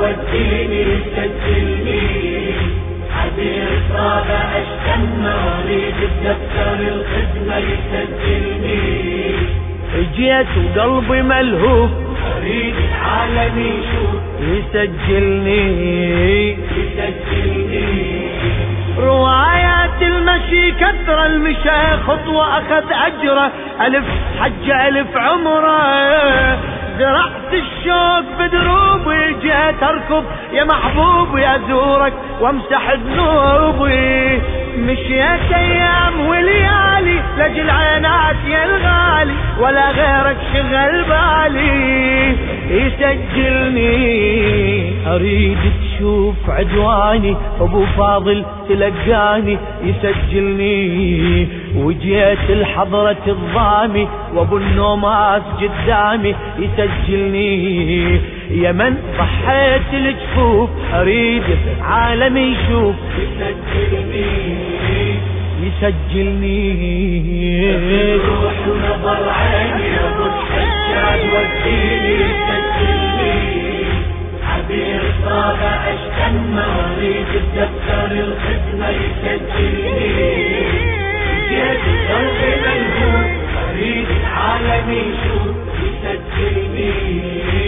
وديني سجلني، عبير صابة اشتم اريد الدفتر الخدمة يسجلني. جيت وقلبي ملهوف اريد العالم يشوف يسجلني. روايات المشي كثر المشى خطوة اخذ اجره، الف حجة الف عمره. زرعت الشوق بدروبي جيت اركض يا محبوبي ازورك وامسح ذنوبي. مشيت ايام وليالي لاجل عينات يا الغالي، ولا غيرك شغل بالي يسجلني. اريد تشوف عدواني ابو فاضل تلقاني يسجلني. وجيت الحضرة الضامي وابو النوماس قدامي يسجلني. يا من ضحيت الجفوف اريد عالمي يشوف يسجلني. روح ونظر عيني يا ابو الحجاج وديني سجلني، عبير صابة اشتم اريد الدفتر الخدمة يسجلني. جيت قلبي ملهوف اريد العالم يشوف يسجلني.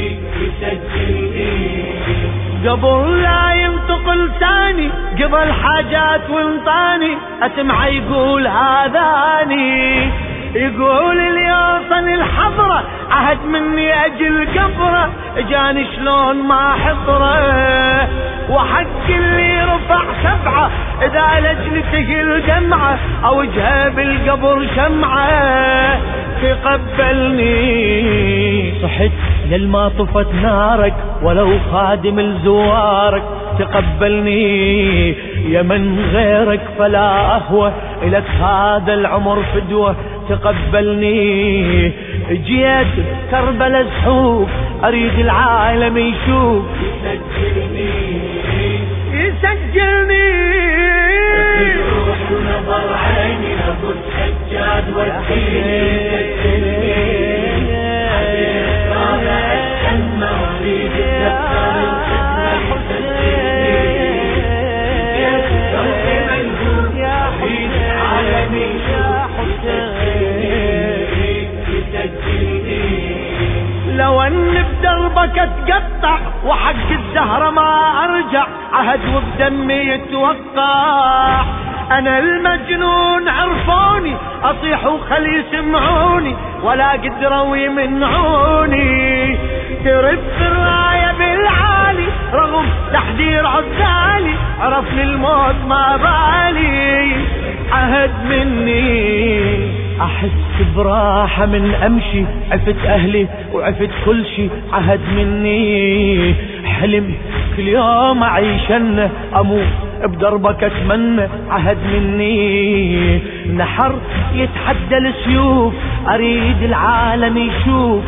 قبل لا ينطق لساني قبل حاجات وانطاني اسمع يقول هذاني، يقول اللي يوصل الحضرة عهد مني اجل قبره، جاني شلون ما حضره. وحق اللي رفع سبعة اذا لجلته الجمعة او وجهه بالقبر شمعة تقبلني. صحت للما طفت نارك ولو خادم لزوارك تقبلني. يا من غيرك فلا أهوى إلك هذا العمر فدوة تقبلني. جيت كربلاء زحوف أريد العالم يشوف يسجلني. روح ونظر عيني أبو الحجاج وديني يسجلني. لو ان بدربك اتقطع وحق الزهرة ما ارجع عهد وبدمي يتوقع. انا المجنون عرفوني اصيح وخلي يسمعوني ولا قدروا يمنعوني. ترف الراية بالعالي رغم تحذير عزالي، عرفني الموت ما بالي عهد مني. احس براحة من امشي عفت اهلي وعفت كل شي عهد مني. حلم كل يوم اعيشنه اموت بدربك اتمنى عهد مني. نحر يتحدى السيوف اريد العالم يشوف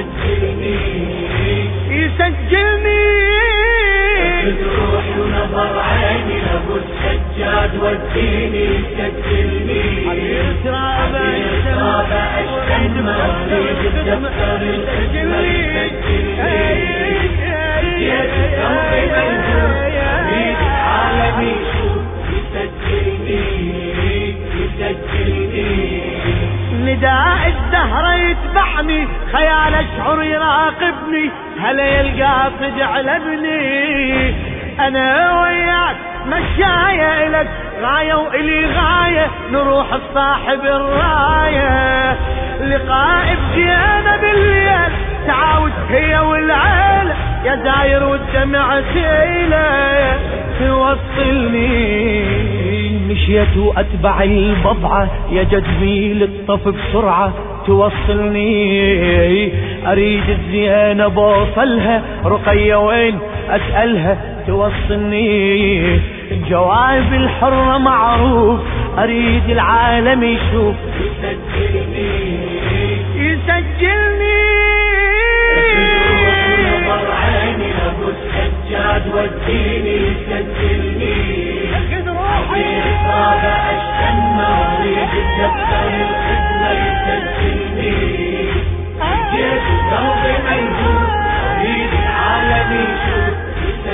يسجلني. روح ونظر عيني ابو الحجاج وديني يسجلني. عبير صابة اشتم اريد الدفتر الخدمة يسجلني. جيت قلبي ملهوف اريد العالم يشوف يسجلني. نداء الدهر يتبعني خيال اشعر يراقبني، هلا يلقى صدع لبني. انا وياك مشاية الك غاية والي غاية، نروح الصاحب الراية. لقاء بجينا بالليل تعاوش هي والعيلة، يا زاير والدمع سيلة توصلني. مشيت واتبع البضعة يا جدمي للطف بسرعة توصلني. اريد الزينة بوصلها رقية وين اسألها توصلني. جواب الحرة معروف اريد العالم يشوف يسجلني. نظر عيني ابو الحجاج وديني يسجلني. عبير صابة اشتم اريد الدفتر الخدمة يسجلني. جيت قلبي ملهوف اريد العالم يشوف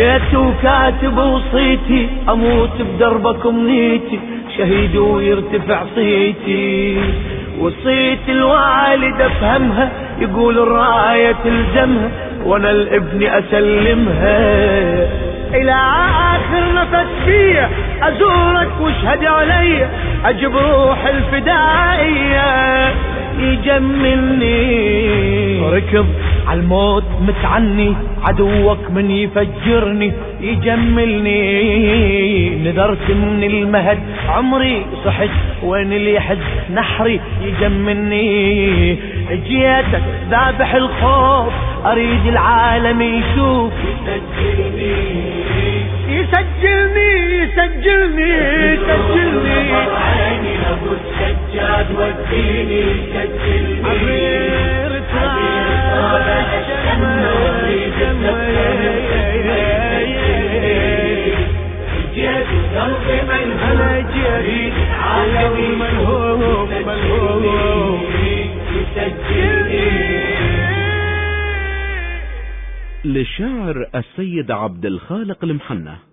جيت وكاتب وصيتي اموت بدربك امنيتي، شهيد ويرتفع صيتي. وصيت الوالد افهمها يقول الراية تلزمها، وانا الابن اسلمها. الى اخر نفس فيا ازورك واشهد علي، اجيب روح الفدائية يجملني. ركض عالموت متعني، عدوك من يفجرني يجملني. نذرت من المهد عمري صحت، وين اللي يحد نحري يجملني. جيتك ذابح الخوف اريد العالم يشوف، يسجلني يسجلني يسجلني. عيني ابو السجاد وديني يسجلني. عبير صالح الشمع اريد جيت قلبي ملهوم، اريد عالمي ملهوم ملهوم يسجلني. للشاعر السيد عبد الخالق المحنة.